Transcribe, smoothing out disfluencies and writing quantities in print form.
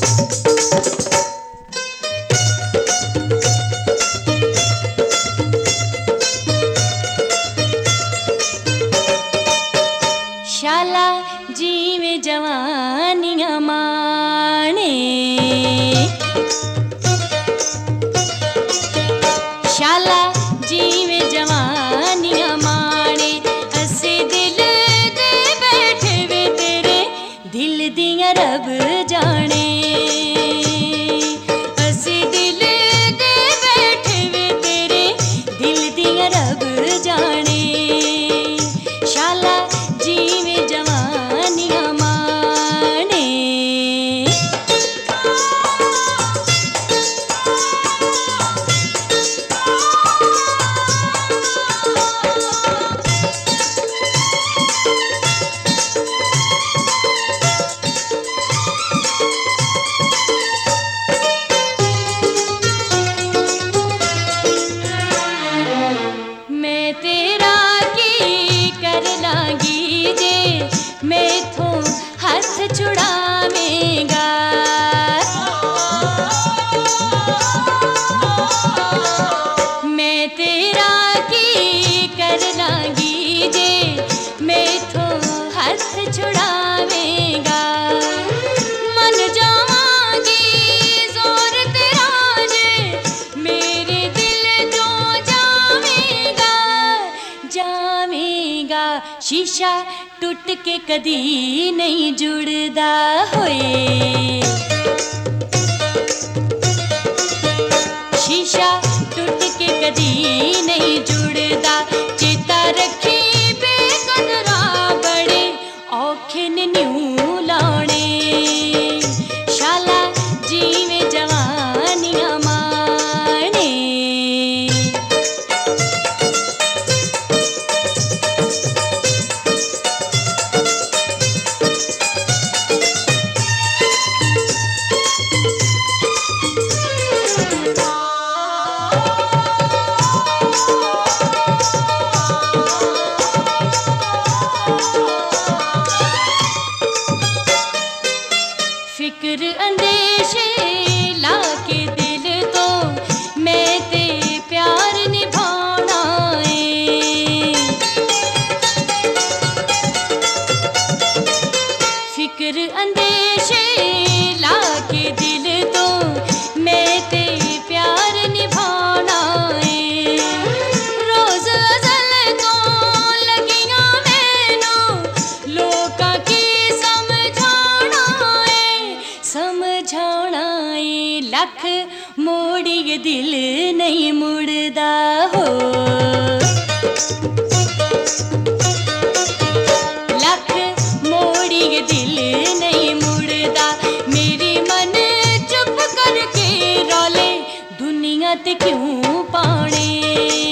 शाला जीवे जवानियां माने, शाला जीवे जवानियां माने, असे दिल दे बैठे वे तेरे दिल दियां रब जाने। असे दिल दे बैठे वे तेरे दिल दियां रब जाने। शाला जीवे जवानियां माने। मैं तेरा की कर लांगी जे मैथों हाथ छुड़ावेगा। मैं तेरा की कर लांगी जे मैथों हाथ छुड़ावेगा। मन जावांगी जोर तेरा जे मेरे दिल जो जावेगा, जावेगा। शीशा टूट के कदी नहीं जुड़दा होए, शीशा टूट के कदी नहीं जुड़दा। चेता रखी बेकदरा बड़े औखे ने न्यू लाने। शाला जीवे जवानियां माने। फिक्र अंदेशे लाके दिल तो मैं ते प्यार निभाना है। फिक्र अंदेशे लाके दिल तो मैं ते प्यार निभाना है। रोज अज़ल तो लगियां मैनू लोकां की समझाना है, समझाना है। लख मोड़िए दिल नहीं मुड़दा हो, लख मोड़िए दिल नहीं मुड़दा। मेरी मन चुप करके रौले दुनिया ते क्यों पाने।